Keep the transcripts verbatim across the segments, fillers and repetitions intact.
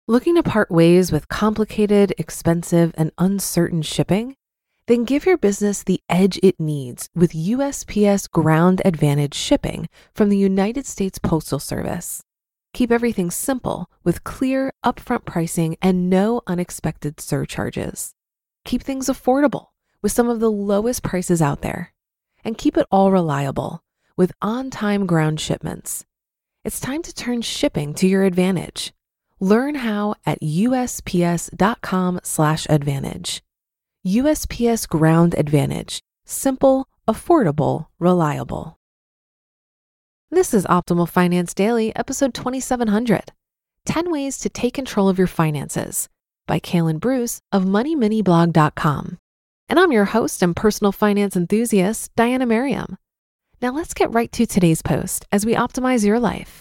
Looking to part ways with complicated, expensive, and uncertain shipping? Then give your business the edge it needs with U S P S Ground Advantage shipping from the United States Postal Service. Keep everything simple with clear, upfront pricing and no unexpected surcharges. Keep things affordable with some of the lowest prices out there. And keep it all reliable with on-time ground shipments. It's time to turn shipping to your advantage. Learn how at usps.com slash advantage. U S P S Ground Advantage. Simple, affordable, reliable. This is Optimal Finance Daily, episode twenty-seven hundred. ten Ways to Take Control of Your Finances by Kaylin Bruce of money mini blog dot com. And I'm your host and personal finance enthusiast, Diana Merriam. Now let's get right to today's post as we optimize your life.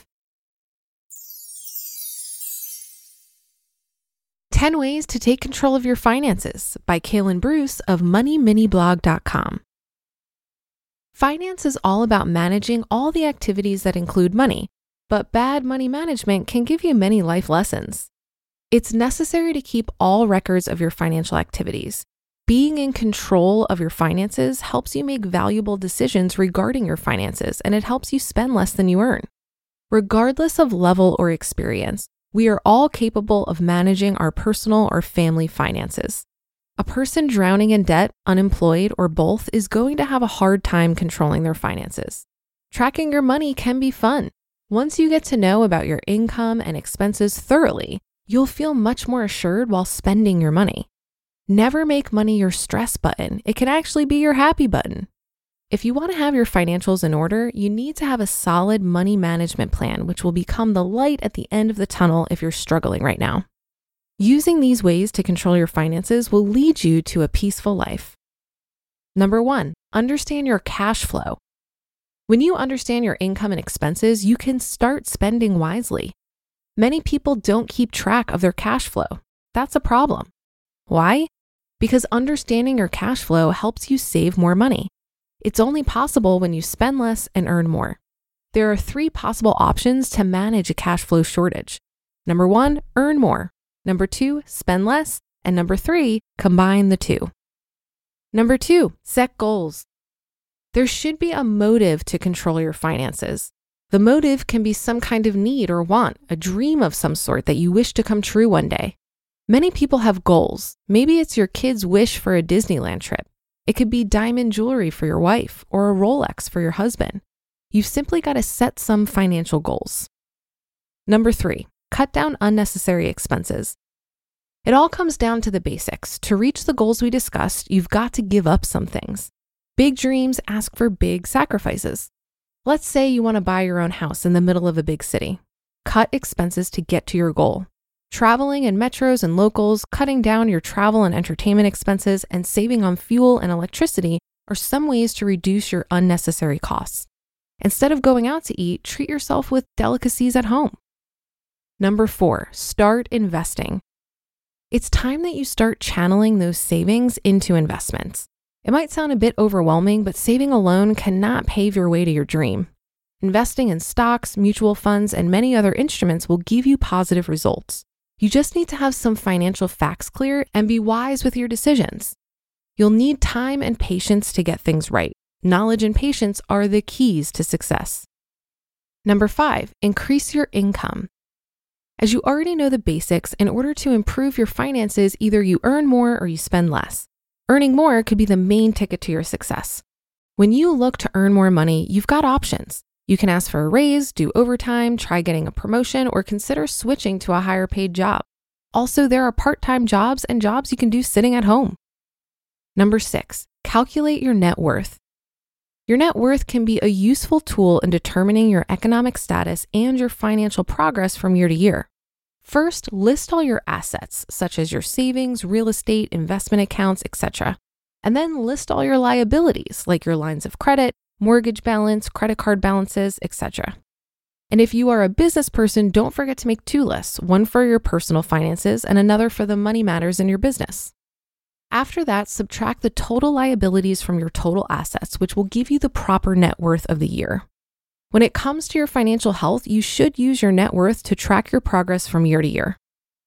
ten Ways to Take Control of Your Finances by Kaylin Bruce of money mini blog dot com. Finance is all about managing all the activities that include money, but bad money management can give you many life lessons. It's necessary to keep all records of your financial activities. Being in control of your finances helps you make valuable decisions regarding your finances, and it helps you spend less than you earn. Regardless of level or experience, we are all capable of managing our personal or family finances. A person drowning in debt, unemployed, or both is going to have a hard time controlling their finances. Tracking your money can be fun. Once you get to know about your income and expenses thoroughly, you'll feel much more assured while spending your money. Never make money your stress button. It can actually be your happy button. If you want to have your financials in order, you need to have a solid money management plan, which will become the light at the end of the tunnel if you're struggling right now. Using these ways to control your finances will lead you to a peaceful life. Number one, understand your cash flow. When you understand your income and expenses, you can start spending wisely. Many people don't keep track of their cash flow. That's a problem. Why? Because understanding your cash flow helps you save more money. It's only possible when you spend less and earn more. There are three possible options to manage a cash flow shortage. Number one, earn more. Number two, spend less. And number three, combine the two. Number two, set goals. There should be a motive to control your finances. The motive can be some kind of need or want, a dream of some sort that you wish to come true one day. Many people have goals. Maybe it's your kid's wish for a Disneyland trip. It could be diamond jewelry for your wife or a Rolex for your husband. You've simply got to set some financial goals. Number three, cut down unnecessary expenses. It all comes down to the basics. To reach the goals we discussed, you've got to give up some things. Big dreams ask for big sacrifices. Let's say you want to buy your own house in the middle of a big city. Cut expenses to get to your goal. Traveling in metros and locals, cutting down your travel and entertainment expenses, and saving on fuel and electricity are some ways to reduce your unnecessary costs. Instead of going out to eat, treat yourself with delicacies at home. Number four, start investing. It's time that you start channeling those savings into investments. It might sound a bit overwhelming, but saving alone cannot pave your way to your dream. Investing in stocks, mutual funds, and many other instruments will give you positive results. You just need to have some financial facts clear and be wise with your decisions. You'll need time and patience to get things right. Knowledge and patience are the keys to success. Number five, increase your income. As you already know the basics, in order to improve your finances, either you earn more or you spend less. Earning more could be the main ticket to your success. When you look to earn more money, you've got options. You can ask for a raise, do overtime, try getting a promotion, or consider switching to a higher paid job. Also, there are part-time jobs and jobs you can do sitting at home. Number six, calculate your net worth. Your net worth can be a useful tool in determining your economic status and your financial progress from year to year. First, list all your assets, such as your savings, real estate, investment accounts, et cetera. And then list all your liabilities, like your lines of credit, mortgage balance, credit card balances, et cetera. And if you are a business person, don't forget to make two lists, one for your personal finances and another for the money matters in your business. After that, subtract the total liabilities from your total assets, which will give you the proper net worth of the year. When it comes to your financial health, you should use your net worth to track your progress from year to year.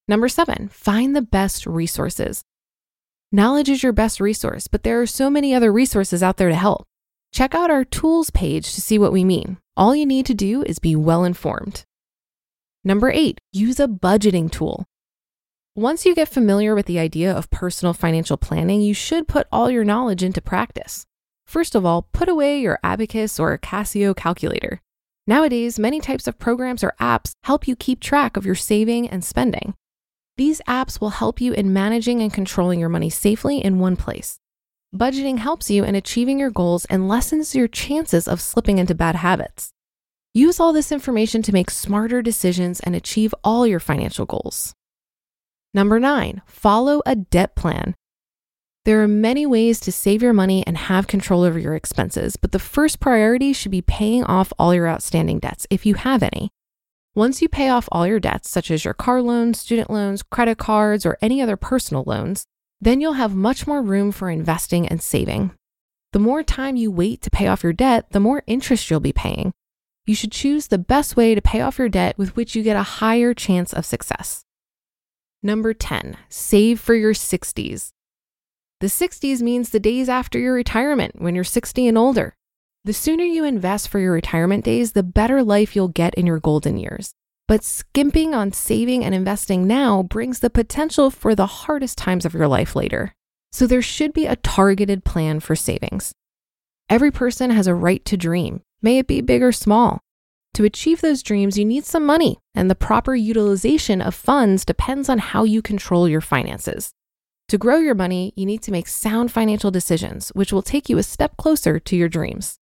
Number seven, find the best resources. Knowledge is your best resource, but there are so many other resources out there to help. Check out our tools page to see what we mean. All you need to do is be well informed. Number eight, use a budgeting tool. Once you get familiar with the idea of personal financial planning, you should put all your knowledge into practice. First of all, put away your Abacus or Casio calculator. Nowadays, many types of programs or apps help you keep track of your saving and spending. These apps will help you in managing and controlling your money safely in one place. Budgeting helps you in achieving your goals and lessens your chances of slipping into bad habits. Use all this information to make smarter decisions and achieve all your financial goals. Number nine, follow a debt plan. There are many ways to save your money and have control over your expenses, but the first priority should be paying off all your outstanding debts, if you have any. Once you pay off all your debts, such as your car loans, student loans, credit cards, or any other personal loans, then you'll have much more room for investing and saving. The more time you wait to pay off your debt, the more interest you'll be paying. You should choose the best way to pay off your debt with which you get a higher chance of success. Number ten, save for your sixties. The sixties means the days after your retirement, when you're sixty and older. The sooner you invest for your retirement days, the better life you'll get in your golden years. But skimping on saving and investing now brings the potential for the hardest times of your life later. So there should be a targeted plan for savings. Every person has a right to dream, may it be big or small. To achieve those dreams, you need some money, and the proper utilization of funds depends on how you control your finances. To grow your money, you need to make sound financial decisions, which will take you a step closer to your dreams.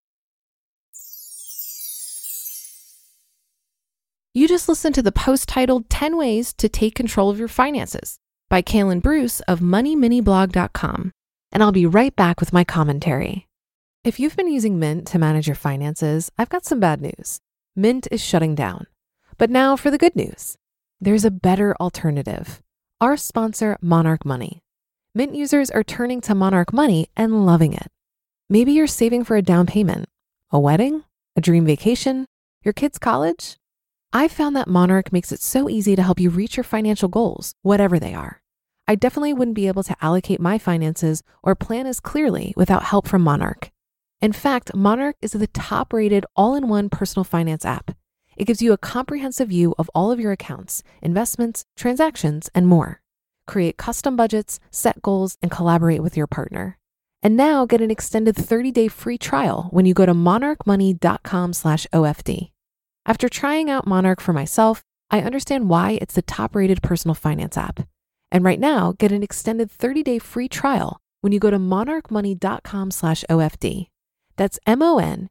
You just listened to the post titled ten Ways to Take Control of Your Finances by Kaylin Bruce of money mini blog dot com. And I'll be right back with my commentary. If you've been using Mint to manage your finances, I've got some bad news. Mint is shutting down. But now for the good news. There's a better alternative. Our sponsor, Monarch Money. Mint users are turning to Monarch Money and loving it. Maybe you're saving for a down payment, a wedding, a dream vacation, your kids' college. I've found that Monarch makes it so easy to help you reach your financial goals, whatever they are. I definitely wouldn't be able to allocate my finances or plan as clearly without help from Monarch. In fact, Monarch is the top-rated all-in-one personal finance app. It gives you a comprehensive view of all of your accounts, investments, transactions, and more. Create custom budgets, set goals, and collaborate with your partner. And now get an extended thirty-day free trial when you go to monarch money dot com slash O F D. After trying out Monarch for myself, I understand why it's the top-rated personal finance app. And right now, get an extended thirty-day free trial when you go to monarch money dot com slash O F D. That's M-O-N-A-R-C-H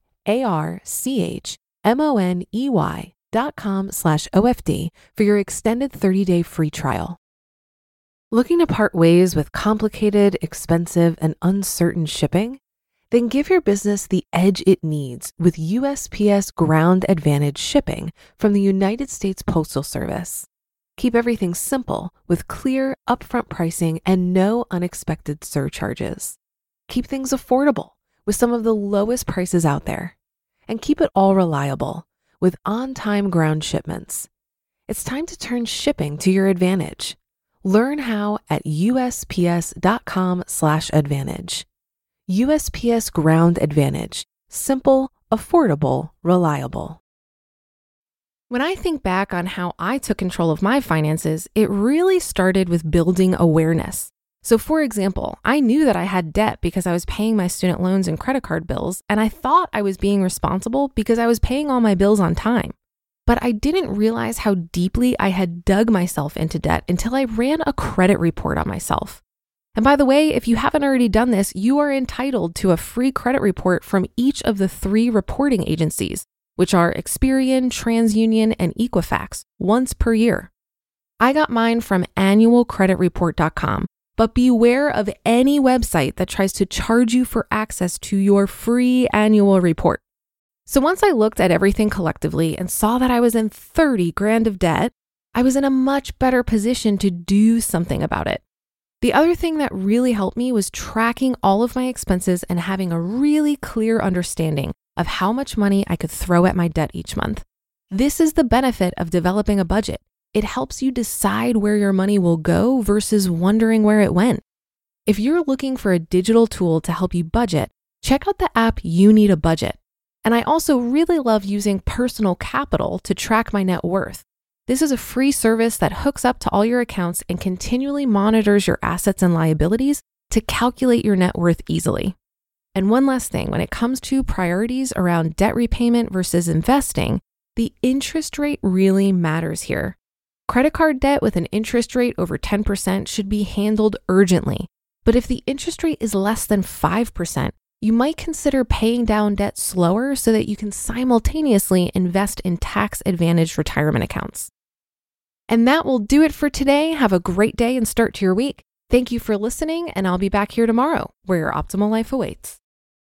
M-O-N-E-Y dot com slash O F D for your extended thirty-day free trial. Looking to part ways with complicated, expensive, and uncertain shipping? Then give your business the edge it needs with U S P S Ground Advantage shipping from the United States Postal Service. Keep everything simple with clear, upfront pricing and no unexpected surcharges. Keep things affordable with some of the lowest prices out there. And keep it all reliable with on-time ground shipments. It's time to turn shipping to your advantage. Learn how at U S P S dot com slash advantage. U S P S Ground Advantage. Simple, affordable, reliable. When I think back on how I took control of my finances, it really started with building awareness. So for example, I knew that I had debt because I was paying my student loans and credit card bills, and I thought I was being responsible because I was paying all my bills on time. But I didn't realize how deeply I had dug myself into debt until I ran a credit report on myself. And by the way, if you haven't already done this, you are entitled to a free credit report from each of the three reporting agencies, which are Experian, TransUnion, and Equifax, once per year. I got mine from annual credit report dot com, but beware of any website that tries to charge you for access to your free annual report. So once I looked at everything collectively and saw that I was in thirty grand of debt, I was in a much better position to do something about it. The other thing that really helped me was tracking all of my expenses and having a really clear understanding of how much money I could throw at my debt each month. This is the benefit of developing a budget. It helps you decide where your money will go versus wondering where it went. If you're looking for a digital tool to help you budget, check out the app You Need a Budget. And I also really love using Personal Capital to track my net worth. This is a free service that hooks up to all your accounts and continually monitors your assets and liabilities to calculate your net worth easily. And one last thing, when it comes to priorities around debt repayment versus investing, the interest rate really matters here. Credit card debt with an interest rate over ten percent should be handled urgently. But if the interest rate is less than five percent, you might consider paying down debt slower so that you can simultaneously invest in tax-advantaged retirement accounts. And that will do it for today. Have a great day and start to your week. Thank you for listening, and I'll be back here tomorrow where your optimal life awaits.